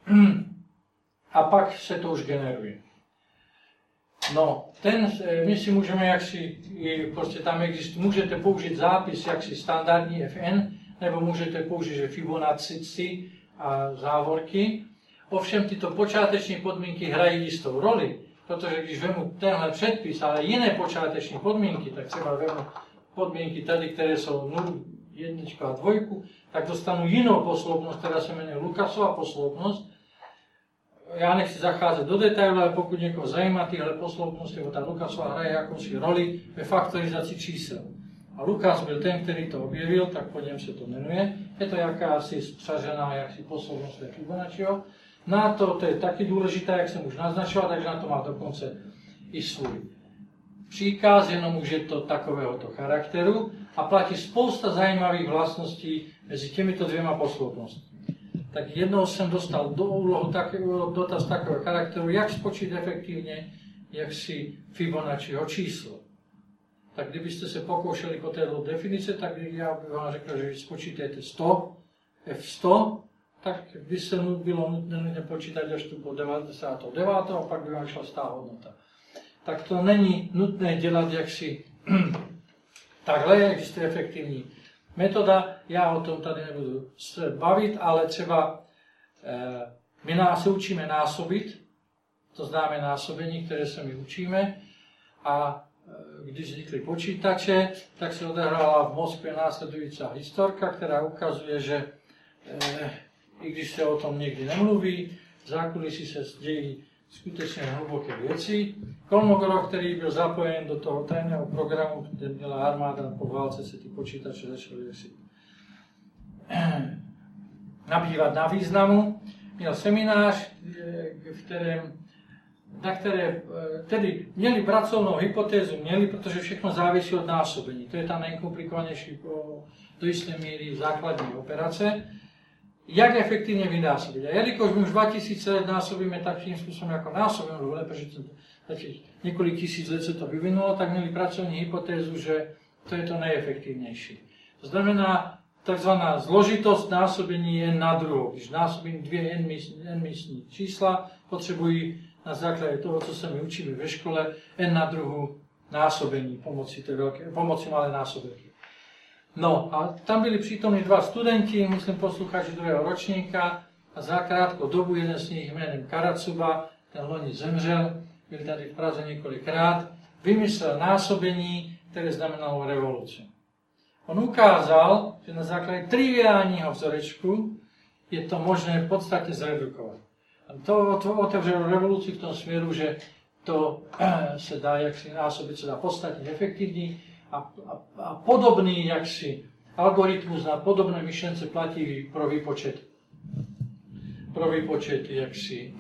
a pak se to už generuje. No, ten, my si můžeme jaksi, prostě tam existuje, můžete použít zápis jaksi standardní F N, nebo můžete použít že Fibonacci a závorky. Ovšem tyto počáteční podmínky hrají jistou roli, protože když vemu tenhle předpis, ale jiné počáteční podmínky, tak třeba vemu podmínky tady, které jsou nula, jedna a dva, tak dostanu jinou posloupnost, která se jmenuje Lucasova posloupnost. Já nechci zacházet do detailu, ale pokud někoho zajímá, tyhle posloupnosti, ta Lucasova hraje jakousi roli ve faktorizaci čísel. A Lucas byl ten, který to objevil, tak po něm se to jmenuje. Je to jakási spřažená jaksi posloupnost Fibonacciho. Na to, to je taky důležité, jak jsem už naznačoval, takže na to má dokonce i svůj příkaz, jenom už je to takovéhoto charakteru a platí spousta zajímavých vlastností mezi těmito dvěma posloupnostmi. Tak jednou jsem dostal do úlohu takového, dotaz takového charakteru, jak spočít efektivně jaksi Fibonacciho číslo. Tak kdybyste se pokoušeli po této definici, tak já bych vám řekl, že spočítajte sto, F sto, tak by se bylo nutné počítat až tu po devadesát devět a pak by vám šla stá hodnota. Tak to není nutné dělat jaksi takhle, existuje efektivní metoda, já o tom tady nebudu se bavit, ale třeba eh, my nás se učíme násobit, to známe násobení, které se my učíme, a eh, když vznikly počítače, tak se odehrála v Moskvě následující historka, která ukazuje, že eh, i když se o tom někdy nemluví, v zákulisí se dějí skutečně hluboké věci. Kolmogorov, který byl zapojen do toho tajného programu, kde měla armáda po válce, se ty počítače začaly jaksi nabývat na významu. Měl seminář, v kterém, na které tedy měli pracovnou hypotézu, měli, protože všechno závisí od násobení. To je ta nejkomplikovanější do jisté míry základní operace. Jak efektivně vynásobit. A jelikož my už dva tisíce let násobíme takým způsobem jako násobíme, nebo lépe, že několik tisíc let se to vyvinulo, tak měli pracovní hypotézu, že to je to nejefektivnější. To znamená, takzvaná zložitost násobení je na druhou. Když násobím dvě n-místní čísla, potřebují na základě toho, co se my učíme ve škole, n na druhou násobení pomocí, té velké, pomocí malé násobeky. No a tam byli přítomni dva studenti, myslím posluchači druhého ročníka, a za krátkou dobu jeden z nich jménem Karacuba, ten loni zemřel, byl tady v Praze několikrát, vymyslel násobení, které znamenalo revoluci. On ukázal, že na základě triviálního vzorečku je to možné v podstatě zredukovat. A to, to otevřelo revoluci v tom směru, že to se dá, jak si násobit, se dá podstatně efektivní, A, a, a podobný jaksi algoritmus na podobné myšlence platí pro výpočet, pro výpočet jaksi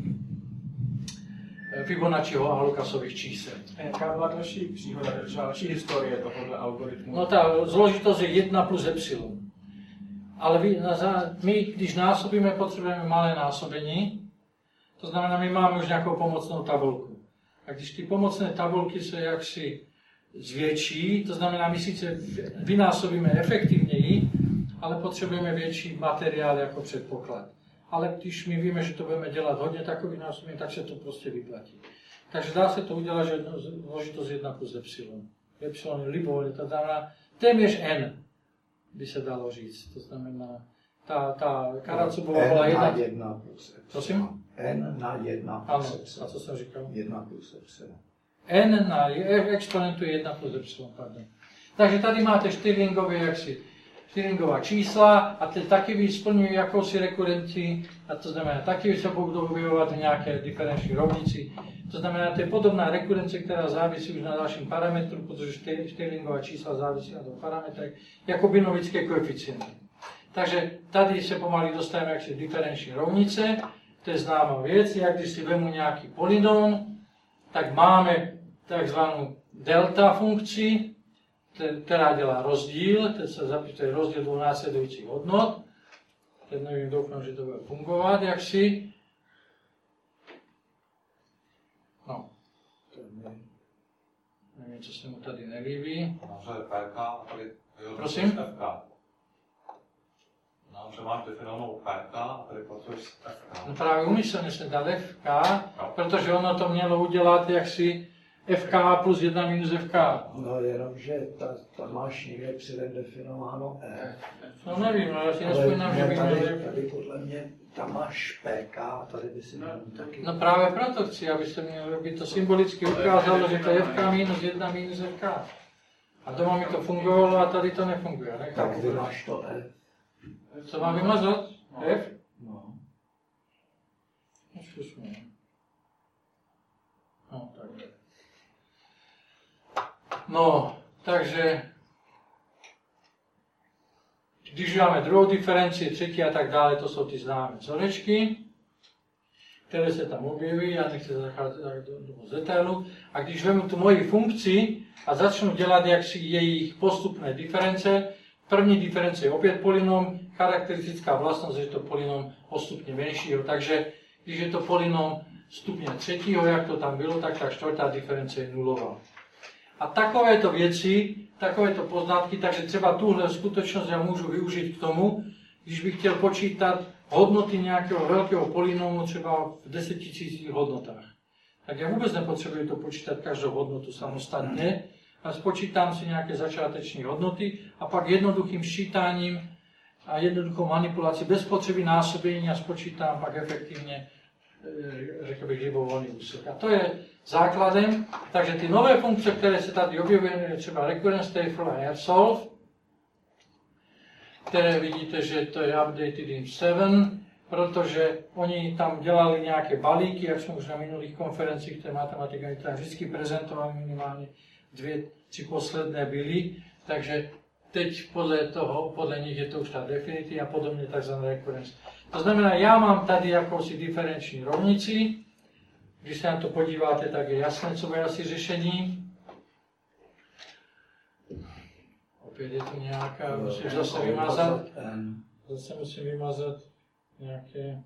Fibonacciho a Lucasových čísel. Jaká byla další příhoda, další historie tohohle algoritmu? No ta zložitost je jedna plus epsilon. Ale vy, my, když násobíme, potřebujeme malé násobení. To znamená, my máme už nějakou pomocnou tabulku. A když ty pomocné tabulky se jaksi zvětší, to znamená, my sice vynásobíme efektivněji, ale potřebujeme větší materiál jako předpoklad. Ale když my víme, že to budeme dělat hodně takový násobení, tak se to prostě vyplatí. Takže dá se to udělat, že množitost jedna plus epsilon. Epsilon je libovolně, to znamená téměř n, by se dalo říct. To znamená, ta, ta Karacubová byla jedna... N na jedna plus epsilon. Prosím? N na jedna plus ano, epsilon. a co jsem říkal? jedna plus epsilon. N na exponentu je jedna plus epsilon, pardon. Takže tady máte čtyřlingové jaksi, čtyřlingová čísla a ty taky splňují jakousi rekurenci, a to znamená, taky se budou objevovat v nějaké diferenční rovnici. To znamená, to je podobná rekurence, která závisí už na dalším parametru, protože čtyřlingová čísla závisí na tom parametrech, jako binovické koeficienty. Takže tady se pomalu dostáváme jaksi diferenční rovnice, to je známá věc, jak když si vemu nějaký polynom, tak máme takzvanou delta funkci, která dělá rozdíl, teď se zapisuje rozdíl dvou následujících hodnot. Teď nevím, doufám, že to bude fungovat, jaksi. No. Nevím, co se mu tady nelíbí. Prosím? No, že máš definovanou P K a tady pracuješ s F K. No právě umyslně se dal F K, no. Protože ono to mělo udělat jaksi F K plus jedna minus F K. No jenom, že ta, tam máš někde předem definováno F. No nevím, ale já si nespomínám, že by tady, měl... tady podle mě tam máš P K a tady by si měl taky... No právě proto chci, aby se měl, aby to symbolicky ukázalo, že to je F K minus jedna minus F K. A doma mi to fungovalo a tady to nefunguje. Nechápu. Tak vymáš to F. Co mám vymazat? F? No. No, tak. No, takže když máme druhou diferenci, třetí a tak dále, to jsou ty známé vzorečky, které se tam objeví, já nechci zacházet do, do detailu. A když vezmu tu moji funkci a začnu dělat jaksi jejich postupné diference, první diference je opět polynom, charakteristická vlastnost, že je to polynom o stupně menšího, takže když je to polynom stupně třetího, jak to tam bylo, tak ta čtvrtá diference je nulová. A takovéto věci, takovéto poznatky, takže třeba tuhle skutečnost já můžu využít k tomu, když bych chtěl počítat hodnoty nějakého velkého polynomu třeba v desetitisících hodnotách. Tak já vůbec nepotřebuji to počítat každou hodnotu samostatně, a spočítám si nějaké začáteční hodnoty a pak jednoduchým sčítáním a jednoduchou manipulací bez potřeby násobení a spočítám pak efektivně, řekl bych, libovolný úsek. A to je základem. Takže ty nové funkce, které se tady objevují, je třeba recurrence table a airsolve, které vidíte, že to je updated in sedm, protože oni tam dělali nějaké balíky, jak jsme už na minulých konferencích té matematiky tam vždycky prezentovali minimálně dvě, tři posledné byly, takže teď podle toho, podle nich je to už ta definity a podobně takzvaná recurrence. To znamená, já mám tady jakousi diferenční rovnici, když se na to podíváte, tak je jasné, co bude asi řešení. Opět je tu nějaká, musím zase vymazat, zase musím vymazat nějaké...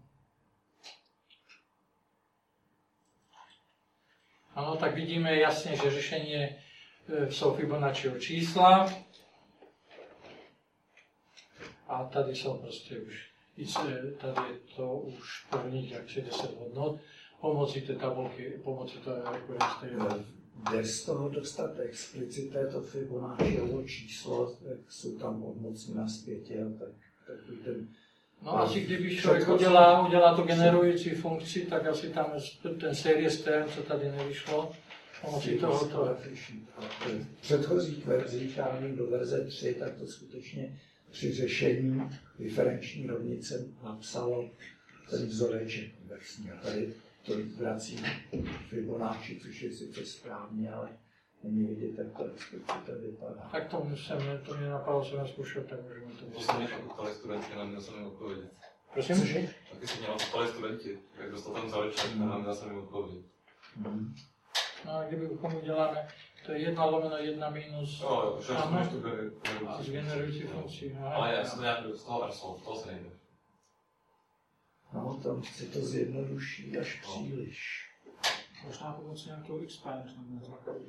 Ano, tak vidíme jasně, že řešení je, jsou Fibonacciho čísla. A tady jsou prostě už, tady je to už prvních jaksi deset hodnot. Pomocí té tabulky, pomocí té rekurence. Jde z toho dostat explicité to Fibonacciho číslo, tak jsou tam odmocní na zpětě, tak takový ten... No asi kdyby člověk udělá, udělá to generující funkci, tak asi tam ten series term, co tady nevyšlo, pomocí tohoto. V předchozích verzích, já nevím, do verze tři, tak to skutečně při řešení diferenční rovnice napsalo ten vzoreček obecně. Tady to vrací Fibonacci, což je sice správně, ale není vidět, jak to explicitně vypadá. Tak to musím, to mě napadlo, jsem zkušel, tak můžeme to To se mě ptali studenti, ale neměl jsem jim odpovědět. Prosím? Cože? Taky se mě ptali studenti, jak dostal ten vzoreček, ale neměl jsem jim odpovědět. Hmm. No a kdybychom uděláme, to je jedna lomeno jedna minus, No jo, už ano, tu a z generující funkcí. No, ale já jsem to nějak z toho airsolve, toho se nejde. No, tam si to zjednoduší až příliš. Možná pomocí nějakého X P, než tam nezákladu.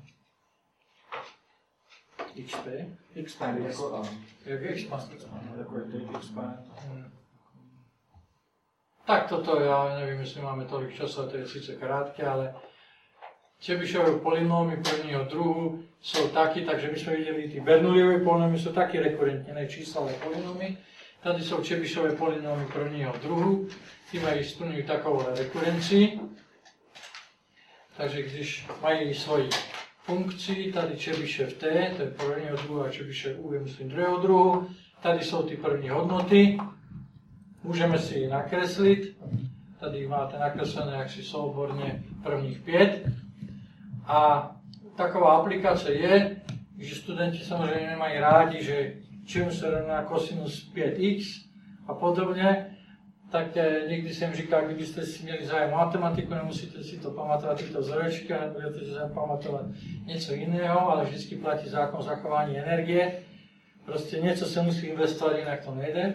X P? X P, jako a. Jak X P? Jako je to X P. Tak toto, já nevím, jestli máme tolik času, to je sice krátké, ale Čebyšové polynómy prvního druhu jsou taky, takže my jsme viděli, ty Bernoulliové polynómy jsou taky rekurentní, ne číslové polynómy. Tady jsou Čebyšové polynómy prvního druhu, ty mají splňují takovou rekurenci. Takže když mají svoji funkci, tady Čebyšev T, to je prvního druhu, a Čebyšev U je myslím druhého druhu. Tady jsou ty první hodnoty. Můžeme si ji nakreslit. Tady máte nakreslené jaksi souborně prvních pět. A taková aplikace je, že studenti samozřejmě nemají rádi, že čemu se rovná kosinus pět x a podobně, tak někdy jsem říkal, kdybyste si měli zájem matematiku, nemusíte si to pamatovat tyto vzorečky, ale budete si zájem pamatovat něco jiného, ale vždycky platí zákon zachování energie. Prostě něco se musí investovat, jinak to nejde.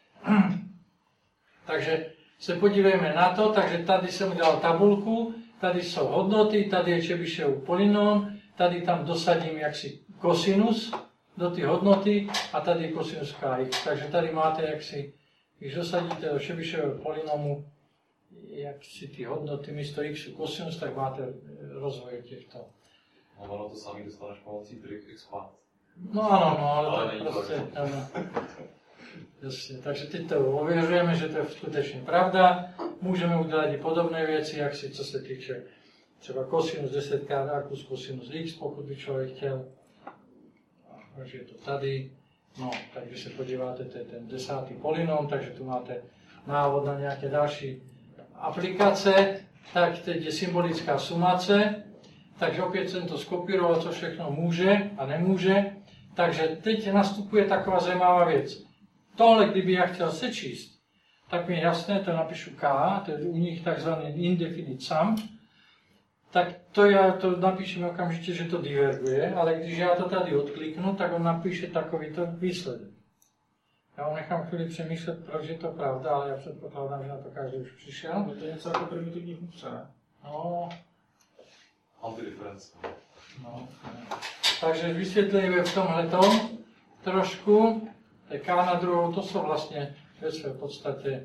Takže se podívejme na to, takže tady jsem udělal tabulku, tady jsou hodnoty, tady je Čebyšev polynom, tady tam dosadím jaksi kosinus do ty hodnoty a tady je kosinus kx. Takže tady máte jaksi, když dosadíte do Čebyševého polynomu jaksi ty hodnoty místo x kosinus, tak máte rozvoj těchto. No, ono to samý dostaneš pomocí trik expat. No ano, no, ale, ale tak prostě, ano. Jasně, takže teď to ověřujeme, že to je skutečně pravda. Můžeme udělat i podobné věci, jak si, co se týče třeba kosinus deset krát a plus kosinus x, pokud by člověk chtěl. Takže je to tady. No, tak když se podíváte, to je ten desátý polynom, takže tu máte návod na nějaké další aplikace. Tak teď je symbolická sumace. Takže opět jsem to skopíroval, co všechno může a nemůže. Takže teď nastupuje taková zajímavá věc. Tohle, kdyby já chtěl sečíst, tak mi je jasné, to napíšu K, to je u nich takzvaný indefinite sum, tak to já to napíšem okamžitě, že to diverguje, ale když já to tady odkliknu, tak on napíše takovýto výsledek. Já ho nechám chvíli přemýšlet, proč je to pravda, ale já předpokládám, že na to každý už přišel. No to je něco jako primitivní funkce, ne? No, Antidifference. no. Takže vysvětlíme v tomhletom trošku. K na druhou, to jsou vlastně ve své podstatě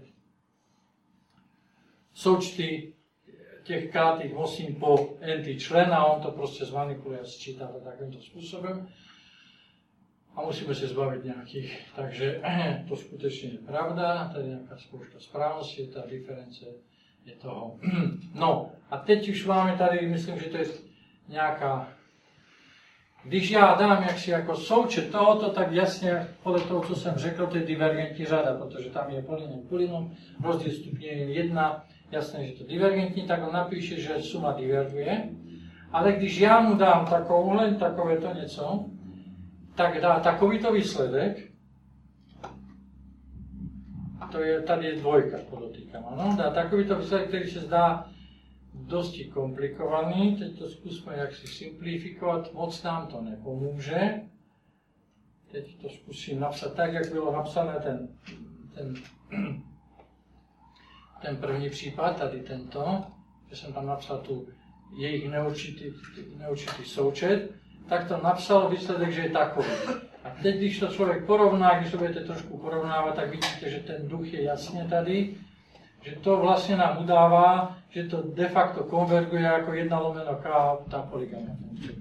součty těch k, těch osm po n člen a on to prostě zmanipuluje a sčítá to takovýmto způsobem. A musíme se zbavit nějakých, takže to skutečně je pravda, tady je nějaká spousta správnosti, ta diference je toho. No a teď už máme tady, myslím, že to je nějaká. Když já dám jaksi jako součet tohoto, tak jasně podle toho, co jsem řekl, to je divergentní řada, protože tam je polynom polynom, rozdíl stupně je jedna, jasné, že to je divergentní, tak on napíše, že suma diverguje. Ale když já mu dám takovouhle, takovéto něco, tak dá takovýto výsledek, to je, tady je dvojka, podotýkám, ano, dá takovýto výsledek, který se zdá dosti komplikovaný, teď to zkusme jaksi simplifikovat, moc nám to nepomůže. Teď to zkusím napsat tak, jak bylo napsané ten, ten, ten první případ, tady tento, že jsem tam napsal tu jejich neurčitý, neurčitý součet, tak to napsal výsledek, že je takový. A teď, když to člověk porovná, když to budete trošku porovnávat, tak vidíte, že ten duch je jasně tady, že to vlastně nám udává, že to de facto konverguje jako jedna lomeno k, ta polygamia.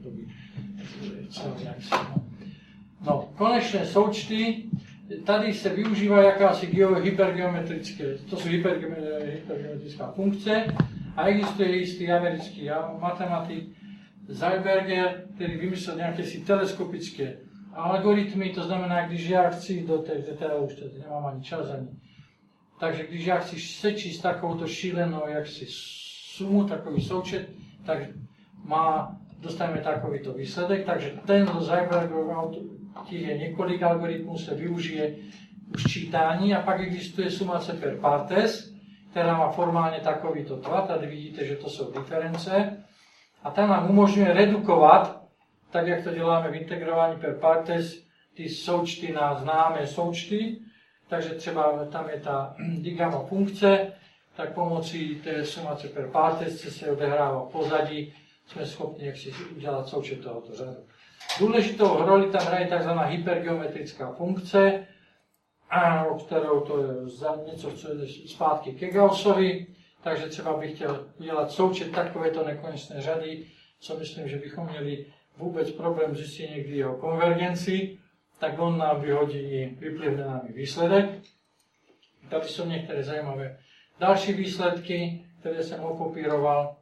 No, konečné součty, tady se využívá jakási hypergeometrické, to jsou hypergeometrická funkce a existuje jistý americký matematik Zeiberger, který vymyslel nějaké si teleskopické algoritmy, to znamená, když já chci do té, teda už tady nemám ani čas ani. Takže když já chci sečíst takovouto šílenou jaksi sumu, takový součet, tak má, dostaneme takovýto výsledek. Takže ten do Zeibergerov je několik algoritmů, se využije u sčítání a pak existuje sumace per partes, která má formálně takovýto tvar. Tady vidíte, že to jsou diference. A ta nám umožňuje redukovat, tak jak to děláme v integrování per partes, ty součty na známé součty. Takže třeba tam je ta digama funkce, tak pomocí té sumace per partes, co se odehrává v pozadí, jsme schopni jak si udělat součet tohoto řadu. Důležitou roli tam hraje tzv. Hypergeometrická funkce, o kterou to je za něco, co je zpátky ke Gaussovi, takže třeba bych chtěl udělat součet takovéto nekonečné řady, co myslím, že bychom měli vůbec problém zjistit někdy jeho konvergenci, tak on nám vyhodí, vyplivne nám výsledek. Tady jsou některé zajímavé další výsledky, které jsem okopíroval.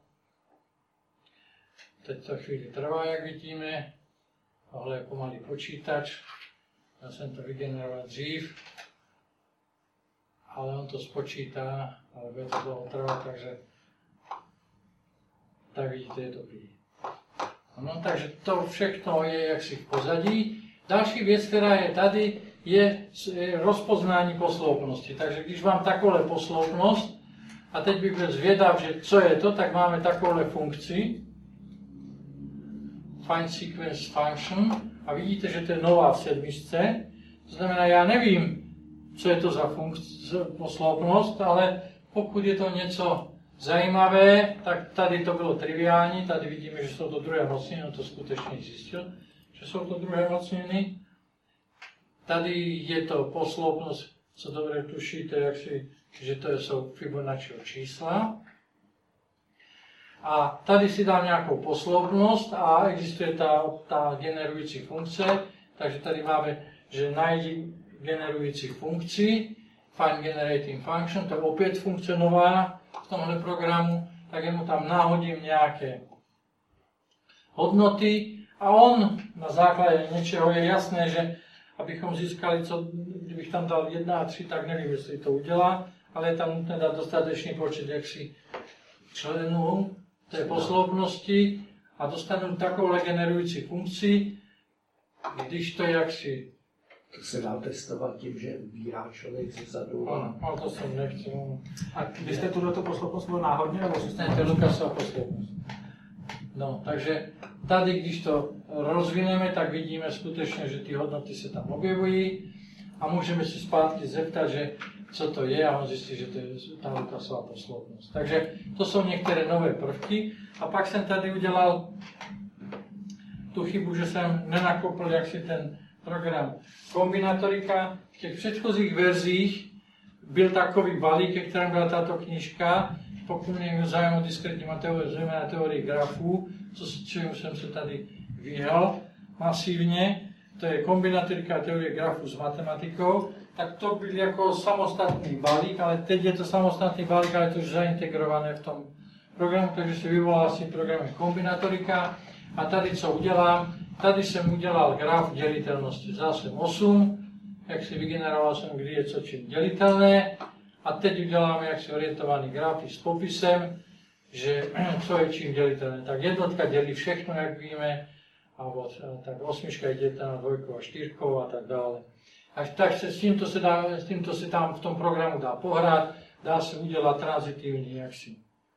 Teď to chvíli trvá, jak vidíme. Tohle je pomalý počítač. Já jsem to vygeneroval dřív. Ale on to spočítá, ale bude to dlouho trvat, takže tak vidíte, je to prý. No, takže to všechno je jaksi v pozadí. Další věc, která je tady, je rozpoznání posloupnosti. Takže když mám takovou posloupnost, a teď bych byl zvědav, že co je to, tak máme takovou funkci, find sequence function, a vidíte, že to je nová v sedmičce. To znamená, já nevím, co je to za funkce, posloupnost, ale pokud je to něco zajímavé, tak tady to bylo triviální, tady vidíme, že jsou to druhé mocniny, on to skutečně zjistil, že jsou to druhé mocniny. Tady je to posloupnost, co dobře tušíte, jak si, že to jsou Fibonacciho čísla. A tady si dám nějakou posloupnost a existuje ta, ta generující funkce, takže tady máme, že najdi generující funkci, find generating function, to je opět funkce nová v tomhle programu, tak jemu tam nahodím nějaké hodnoty a on na základě něčeho je jasné, že abychom získali, co, kdybych tam dal jedna a tři, tak nevím, jestli to udělá, ale je tam nutné dát dostatečný počet jaksi členů té posloupnosti a dostanu takovou generující funkci, když to jaksi. To se dá testovat tím, že ubírá člověk zezadu. Ano, ale to jsem nechci. A vy jste tuto posloupnost byl náhodně, nebo jste Ne, to je Lukasova posloupnost. No, takže tady, když to rozvineme, tak vidíme skutečně, že ty hodnoty se tam objevují a můžeme si zpátky zeptat, že co to je a on zjistí, že to je ta Lukasova posloupnost. Takže to jsou některé nové prvky a pak jsem tady udělal tu chybu, že jsem nenakopl jaksi ten program kombinatorika. V těch předchozích verzích byl takový balík, ke kterému byla tato knížka, pokud mě zájem o diskretní zejména teorii grafů, co s čím jsem se tady vyhal masivně, to je kombinatorika teorie grafů s matematikou, tak to byl jako samostatný balík, ale teď je to samostatný balík, ale to už zaintegrované v tom programu, takže si vyvolal si program kombinatorika a tady co udělám, tady jsem udělal graf dělitelnosti zase osm, jak si vygeneroval jsem, kdy je co čím dělitelné a teď uděláme jaksi orientovaný graf s popisem, že co je čím dělitelné. Tak jednotka dělí všechno, jak víme, a od, tak osmička je dělitelná dvojkou a čtyřkou a tak dále. Až tak se s tímto se, dá, s tímto se tam v tom programu dá pohrát, dá se udělat transitivní jaksi.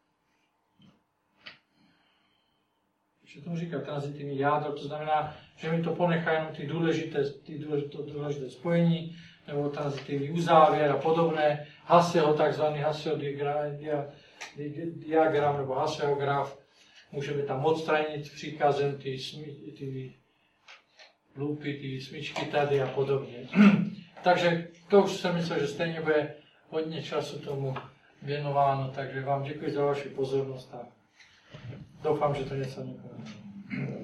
Když se tomu říká transitivní jádro, to znamená, že mi to ponechá jenom ty důležité, ty důležité, důležité spojení, nebo transitivní uzávěr a podobné, Hasseho, takzvaný Hasseho diagram nebo Hasseho graf. Můžeme tam odstranit příkazem ty, ty loopy, ty smyčky tady a podobně. Takže to už jsem myslel, že stejně bude hodně času tomu věnováno, takže vám děkuji za vaši pozornost a doufám, že to něco nepovedlo.